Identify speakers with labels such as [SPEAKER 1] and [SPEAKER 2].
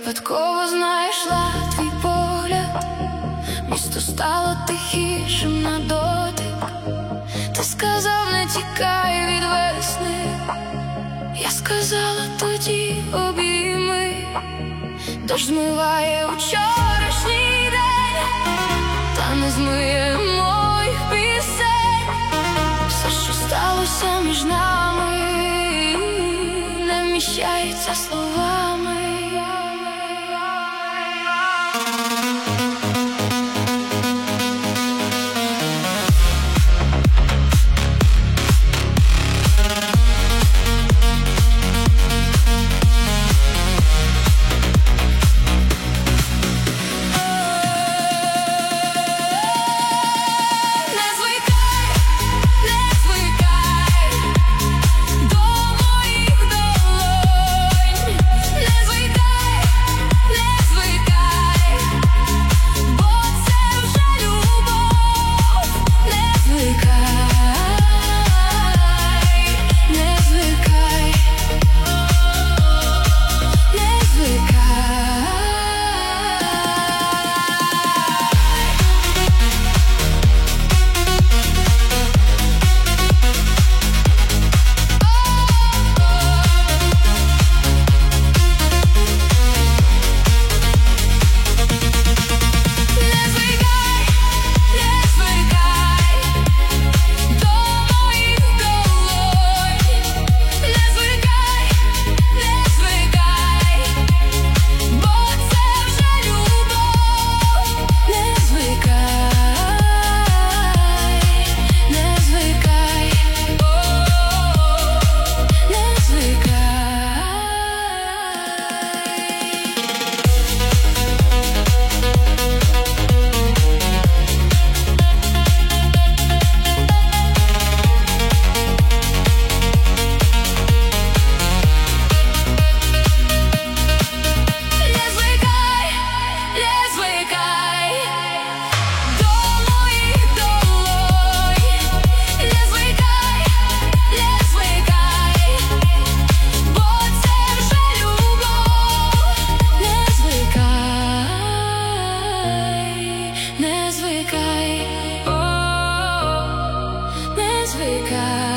[SPEAKER 1] випадково знайшла твій погляд, місто стало тихішим на дотик. Ти сказав, не тікай від весни, я сказала тоді обійми. Дощ змиває вчорашній день, та не змиє моїх пісень. Все, що сталося між нами, не вміщається словами. Не звикай, не звикай.